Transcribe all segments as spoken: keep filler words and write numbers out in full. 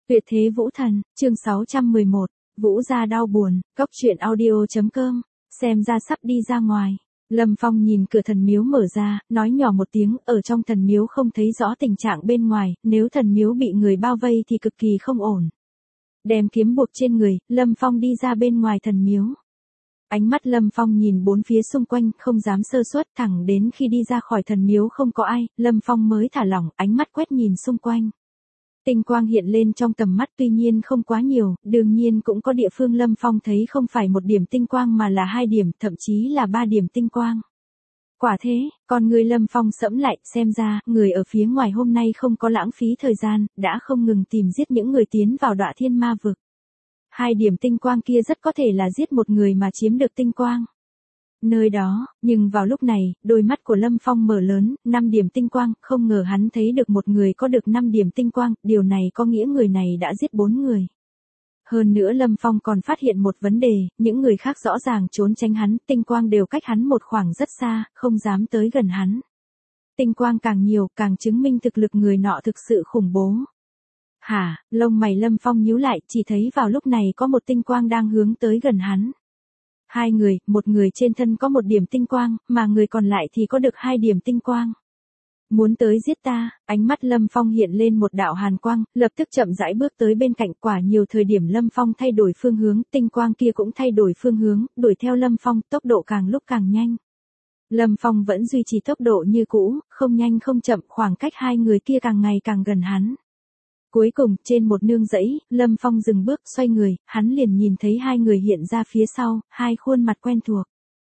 Tuyệt thế vũ thần, chương sáu trăm mười một, Vũ gia đau buồn, cốc truyện audio chấm com, xem ra sắp đi ra ngoài. Lâm Phong nhìn cửa thần miếu mở ra, nói nhỏ một tiếng, ở trong thần miếu không thấy rõ tình trạng bên ngoài, nếu thần miếu bị người bao vây thì cực kỳ không ổn. Đem kiếm buộc trên người, Lâm Phong đi ra bên ngoài thần miếu. Ánh mắt Lâm Phong nhìn bốn phía xung quanh, không dám sơ suất, thẳng đến khi đi ra khỏi thần miếu không có ai, Lâm Phong mới thả lỏng, ánh mắt quét nhìn xung quanh. Tinh quang hiện lên trong tầm mắt tuy nhiên không quá nhiều, đương nhiên cũng có địa phương Lâm Phong thấy không phải một điểm tinh quang mà là hai điểm, thậm chí là ba điểm tinh quang. Quả thế, con người Lâm Phong sẫm lại, xem ra, người ở phía ngoài hôm nay không có lãng phí thời gian, đã không ngừng tìm giết những người tiến vào Đọa Thiên Ma Vực. Hai điểm tinh quang kia rất có thể là giết một người mà chiếm được tinh quang. Nơi đó, nhưng vào lúc này, đôi mắt của Lâm Phong mở lớn, năm điểm tinh quang, không ngờ hắn thấy được một người có được năm điểm tinh quang, điều này có nghĩa người này đã giết bốn người. Hơn nữa Lâm Phong còn phát hiện một vấn đề, những người khác rõ ràng trốn tránh hắn, tinh quang đều cách hắn một khoảng rất xa, không dám tới gần hắn. Tinh quang càng nhiều, càng chứng minh thực lực người nọ thực sự khủng bố. Hả, lông mày Lâm Phong nhíu lại, chỉ thấy vào lúc này có một tinh quang đang hướng tới gần hắn. Hai người, một người trên thân có một điểm tinh quang, mà người còn lại thì có được hai điểm tinh quang. Muốn tới giết ta, ánh mắt Lâm Phong hiện lên một đạo hàn quang, lập tức chậm rãi bước tới bên cạnh. Quả nhiều thời điểm Lâm Phong thay đổi phương hướng, tinh quang kia cũng thay đổi phương hướng, đuổi theo Lâm Phong, tốc độ càng lúc càng nhanh. Lâm Phong vẫn duy trì tốc độ như cũ, không nhanh không chậm, khoảng cách hai người kia càng ngày càng gần hắn. Cuối cùng, trên một nương rẫy, Lâm Phong dừng bước, xoay người, hắn liền nhìn thấy hai người hiện ra phía sau, hai khuôn mặt quen thuộc.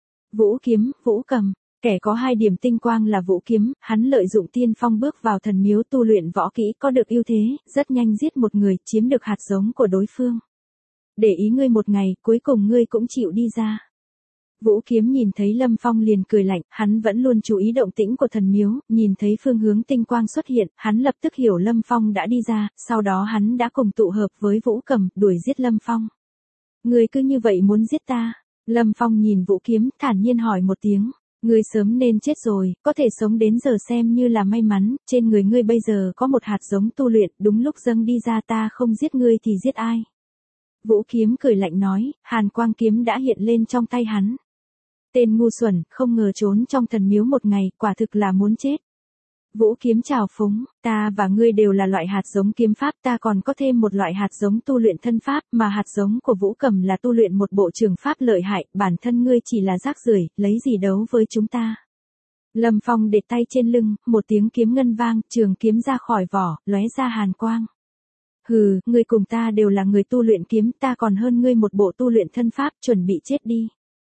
Vũ Kiếm, Vũ Cầm, kẻ có hai điểm tinh quang là Vũ Kiếm, hắn lợi dụng tiên phong bước vào thần miếu tu luyện võ kỹ, có được ưu thế, rất nhanh giết một người, chiếm được hạt giống của đối phương. Để ý ngươi một ngày, cuối cùng ngươi cũng chịu đi ra. Vũ Kiếm nhìn thấy Lâm Phong liền cười lạnh, hắn vẫn luôn chú ý động tĩnh của thần miếu, nhìn thấy phương hướng tinh quang xuất hiện, hắn lập tức hiểu Lâm Phong đã đi ra, sau đó hắn đã cùng tụ hợp với Vũ Cầm, đuổi giết Lâm Phong. Ngươi cứ như vậy muốn giết ta? Lâm Phong nhìn Vũ Kiếm, thản nhiên hỏi một tiếng, ngươi sớm nên chết rồi, có thể sống đến giờ xem như là may mắn, trên người ngươi bây giờ có một hạt giống tu luyện, đúng lúc dâng đi ra ta không giết ngươi thì giết ai? Vũ Kiếm cười lạnh nói, hàn quang kiếm đã hiện lên trong tay hắn. Tên ngu xuẩn, không ngờ trốn trong thần miếu một ngày, quả thực là muốn chết. Vũ Kiếm chào phúng, ta và ngươi đều là loại hạt giống kiếm pháp, ta còn có thêm một loại hạt giống tu luyện thân pháp, mà hạt giống của Vũ Cầm là tu luyện một bộ trường pháp lợi hại, bản thân ngươi chỉ là rác rưởi, lấy gì đấu với chúng ta. Lâm Phong để tay trên lưng, một tiếng kiếm ngân vang, trường kiếm ra khỏi vỏ, lóe ra hàn quang. Hừ, ngươi cùng ta đều là người tu luyện kiếm, ta còn hơn ngươi một bộ tu luyện thân pháp, chuẩn bị chết đi.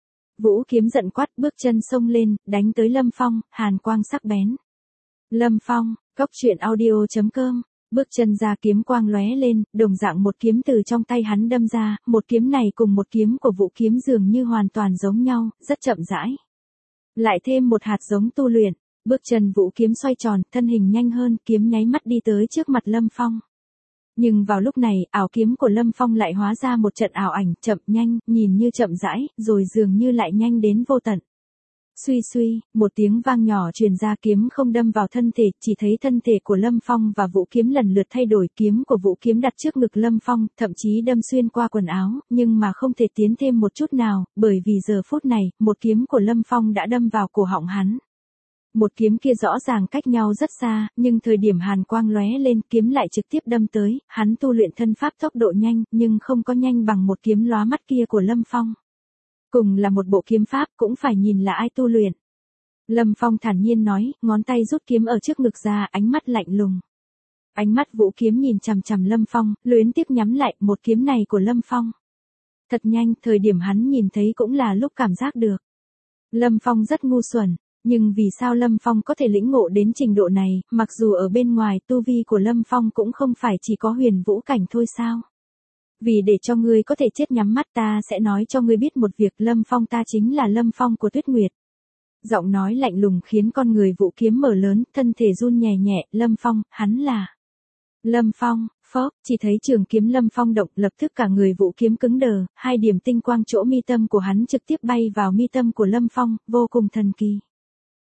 Vũ Kiếm giận quát, bước chân xông lên, đánh tới Lâm Phong, hàn quang sắc bén. Lâm Phong, cốc truyện audio chấm com, bước chân ra kiếm quang lóe lên, đồng dạng một kiếm từ trong tay hắn đâm ra, một kiếm này cùng một kiếm của Vũ Kiếm dường như hoàn toàn giống nhau, rất chậm rãi. Lại thêm một hạt giống tu luyện, bước chân Vũ Kiếm xoay tròn, thân hình nhanh hơn, kiếm nháy mắt đi tới trước mặt Lâm Phong. Nhưng vào lúc này, ảo kiếm của Lâm Phong lại hóa ra một trận ảo ảnh, chậm nhanh, nhìn như chậm rãi, rồi dường như lại nhanh đến vô tận. Suy suy, một tiếng vang nhỏ truyền ra, kiếm không đâm vào thân thể, chỉ thấy thân thể của Lâm Phong và Vũ Kiếm lần lượt thay đổi, kiếm của Vũ Kiếm đặt trước ngực Lâm Phong, thậm chí đâm xuyên qua quần áo, nhưng mà không thể tiến thêm một chút nào, bởi vì giờ phút này, một kiếm của Lâm Phong đã đâm vào cổ họng hắn. Một kiếm kia rõ ràng cách nhau rất xa, nhưng thời điểm hàn quang lóe lên, kiếm lại trực tiếp đâm tới, hắn tu luyện thân pháp tốc độ nhanh, nhưng không có nhanh bằng một kiếm lóa mắt kia của Lâm Phong. Cùng là một bộ kiếm pháp, cũng phải nhìn là ai tu luyện. Lâm Phong thản nhiên nói, ngón tay rút kiếm ở trước ngực ra, ánh mắt lạnh lùng. Ánh mắt Vũ Kiếm nhìn chằm chằm Lâm Phong, luyến tiếc nhắm lại, một kiếm này của Lâm Phong. Thật nhanh, thời điểm hắn nhìn thấy cũng là lúc cảm giác được. Lâm Phong rất ngu xuẩn. Nhưng vì sao Lâm Phong có thể lĩnh ngộ đến trình độ này, mặc dù ở bên ngoài tu vi của Lâm Phong cũng không phải chỉ có huyền vũ cảnh thôi sao? Vì để cho ngươi có thể chết nhắm mắt, ta sẽ nói cho ngươi biết một việc, Lâm Phong ta chính là Lâm Phong của Tuyết Nguyệt. Giọng nói lạnh lùng khiến con người Vũ Kiếm mở lớn, thân thể run nhẹ nhẹ, Lâm Phong, hắn là... Lâm Phong, phốc, chỉ thấy trường kiếm Lâm Phong động, lập tức cả người Vũ Kiếm cứng đờ, hai điểm tinh quang chỗ mi tâm của hắn trực tiếp bay vào mi tâm của Lâm Phong, vô cùng thần kỳ.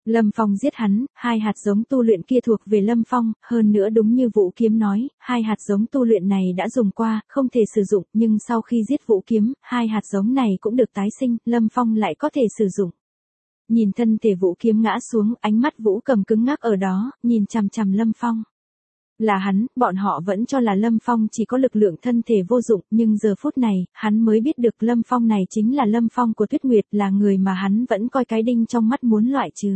Lâm Phong giết hắn, hai hạt giống tu luyện kia thuộc về Lâm Phong, hơn nữa đúng như Vũ Kiếm nói, hai hạt giống tu luyện này đã dùng qua, không thể sử dụng, nhưng sau khi giết Vũ Kiếm, hai hạt giống này cũng được tái sinh, Lâm Phong lại có thể sử dụng. Nhìn thân thể Vũ Kiếm ngã xuống, ánh mắt Vũ Cầm cứng ngắc ở đó, nhìn chằm chằm Lâm Phong. Là hắn, bọn họ vẫn cho là Lâm Phong chỉ có lực lượng thân thể vô dụng, nhưng giờ phút này, hắn mới biết được Lâm Phong này chính là Lâm Phong của Tuyết Nguyệt, là người mà hắn vẫn coi cái đinh trong mắt muốn loại trừ.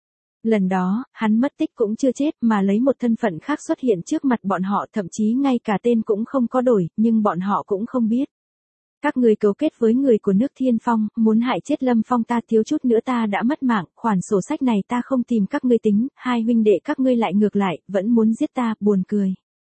Lần đó, hắn mất tích cũng chưa chết mà lấy một thân phận khác xuất hiện trước mặt bọn họ, thậm chí ngay cả tên cũng không có đổi, nhưng bọn họ cũng không biết. Các người cấu kết với người của nước Thiên Phong, muốn hại chết Lâm Phong, ta thiếu chút nữa ta đã mất mạng, khoản sổ sách này ta không tìm các ngươi tính, hai huynh đệ các ngươi lại ngược lại, vẫn muốn giết ta, buồn cười.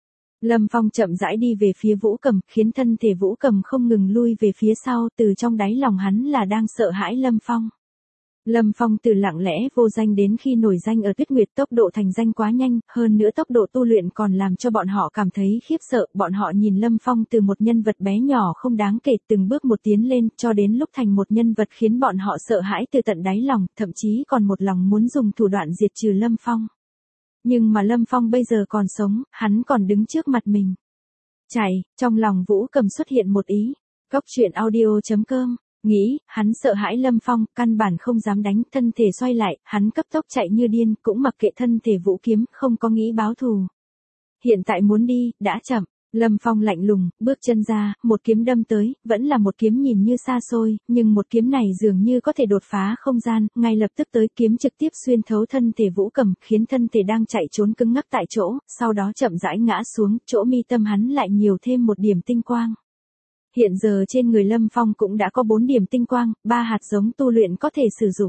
Lâm Phong chậm rãi đi về phía Vũ Cầm, khiến thân thể Vũ Cầm không ngừng lui về phía sau, từ trong đáy lòng hắn là đang sợ hãi Lâm Phong. Lâm Phong từ lặng lẽ vô danh đến khi nổi danh ở Tuyết Nguyệt, tốc độ thành danh quá nhanh, hơn nữa tốc độ tu luyện còn làm cho bọn họ cảm thấy khiếp sợ, bọn họ nhìn Lâm Phong từ một nhân vật bé nhỏ không đáng kể từng bước một tiến lên, cho đến lúc thành một nhân vật khiến bọn họ sợ hãi từ tận đáy lòng, thậm chí còn một lòng muốn dùng thủ đoạn diệt trừ Lâm Phong. Nhưng mà Lâm Phong bây giờ còn sống, hắn còn đứng trước mặt mình. Chạy, trong lòng Vũ Cầm xuất hiện một ý. Cốc truyện audio chấm com Nghĩ, hắn sợ hãi Lâm Phong, căn bản không dám đánh, thân thể xoay lại, hắn cấp tốc chạy như điên, cũng mặc kệ thân thể Vũ Kiếm, không có nghĩ báo thù. Hiện tại muốn đi, đã chậm, Lâm Phong lạnh lùng, bước chân ra, một kiếm đâm tới, vẫn là một kiếm nhìn như xa xôi, nhưng một kiếm này dường như có thể đột phá không gian, ngay lập tức tới kiếm trực tiếp xuyên thấu thân thể Vũ Cầm, khiến thân thể đang chạy trốn cứng ngắc tại chỗ, sau đó chậm rãi ngã xuống, chỗ mi tâm hắn lại nhiều thêm một điểm tinh quang. Hiện giờ trên người Lâm Phong cũng đã có bốn điểm tinh quang, ba hạt giống tu luyện có thể sử dụng.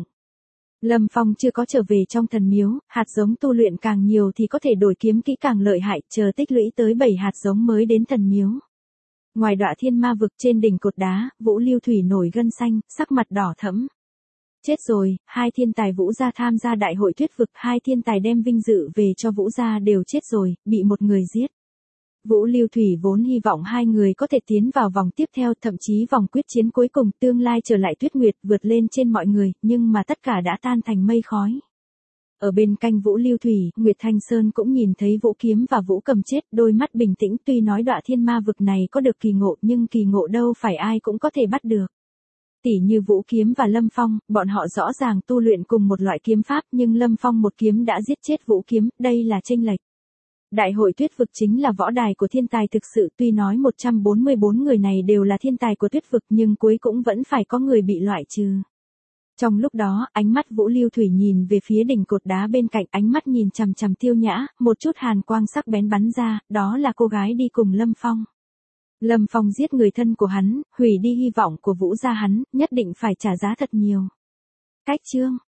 Lâm Phong chưa có trở về trong thần miếu, hạt giống tu luyện càng nhiều thì có thể đổi kiếm kỹ càng lợi hại, chờ tích lũy tới bảy hạt giống mới đến thần miếu. Ngoài Đọa Thiên Ma vực trên đỉnh cột đá, Vũ Lưu Thủy nổi gân xanh, sắc mặt đỏ thẫm. Chết rồi, hai thiên tài Vũ gia tham gia đại hội Tuyết vực, hai thiên tài đem vinh dự về cho Vũ gia đều chết rồi, bị một người giết. Vũ Lưu Thủy vốn hy vọng hai người có thể tiến vào vòng tiếp theo, thậm chí vòng quyết chiến cuối cùng, tương lai trở lại Tuyết Nguyệt, vượt lên trên mọi người, nhưng mà tất cả đã tan thành mây khói. Ở bên cạnh Vũ Lưu Thủy, Nguyệt Thanh Sơn cũng nhìn thấy Vũ Kiếm và Vũ Cầm chết, đôi mắt bình tĩnh, tuy nói Đọa Thiên Ma vực này có được kỳ ngộ, nhưng kỳ ngộ đâu phải ai cũng có thể bắt được. Tỉ như Vũ Kiếm và Lâm Phong, bọn họ rõ ràng tu luyện cùng một loại kiếm pháp, nhưng Lâm Phong một kiếm đã giết chết Vũ Kiếm, đây là chênh lệch. Đại hội Tuyết vực chính là võ đài của thiên tài thực sự, tuy nói một trăm bốn mươi bốn người này đều là thiên tài của Tuyết vực, nhưng cuối cũng vẫn phải có người bị loại trừ. Trong lúc đó, ánh mắt Vũ Lưu Thủy nhìn về phía đỉnh cột đá bên cạnh, ánh mắt nhìn chằm chằm Tiêu Nhã, một chút hàn quang sắc bén bắn ra, đó là cô gái đi cùng Lâm Phong. Lâm Phong giết người thân của hắn, hủy đi hy vọng của Vũ gia hắn, nhất định phải trả giá thật nhiều. Cách chương